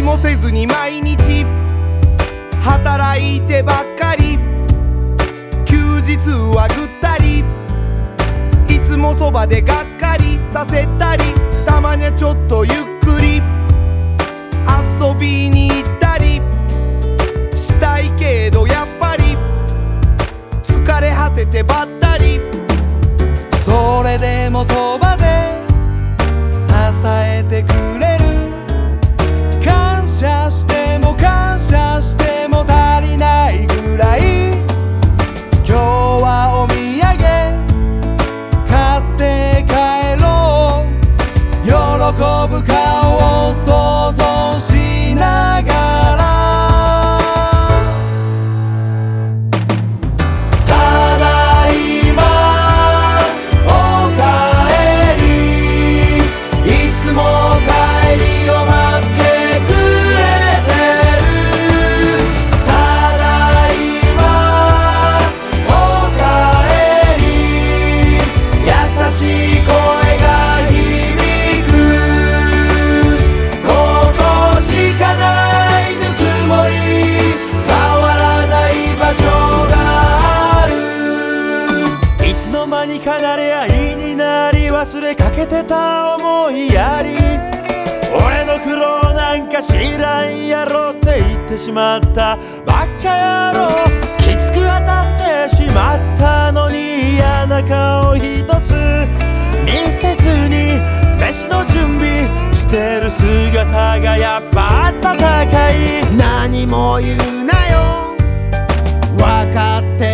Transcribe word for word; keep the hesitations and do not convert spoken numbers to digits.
何もせずに毎日働いてばっかり、休日はぐったり、いつもそばでがっかりさせたり、たまにゃちょっとゆっくり遊びに行ったりしたいけど、やっぱり疲れ果ててばったり。 それでもそばで支えてくれる、感謝しても感謝しても足りないぐらい、今日はお土産買って帰ろう、喜ぶ顔を想像しながら。ただいまおかえり、いつも帰りを待ってくれてる。ただいまおかえり、優しい声が響く。ここしかないぬくもり、変わらない場所がある。いつの間にか慣れ合いになり、忘れかけてた思いやり、俺の苦労なんか知らんやろって言ってしまったバカ野郎。きつく当たってしまったのに、嫌な顔一つ見せずに飯の準備してる姿がやっぱ温かい。 何も言うなよ、分かって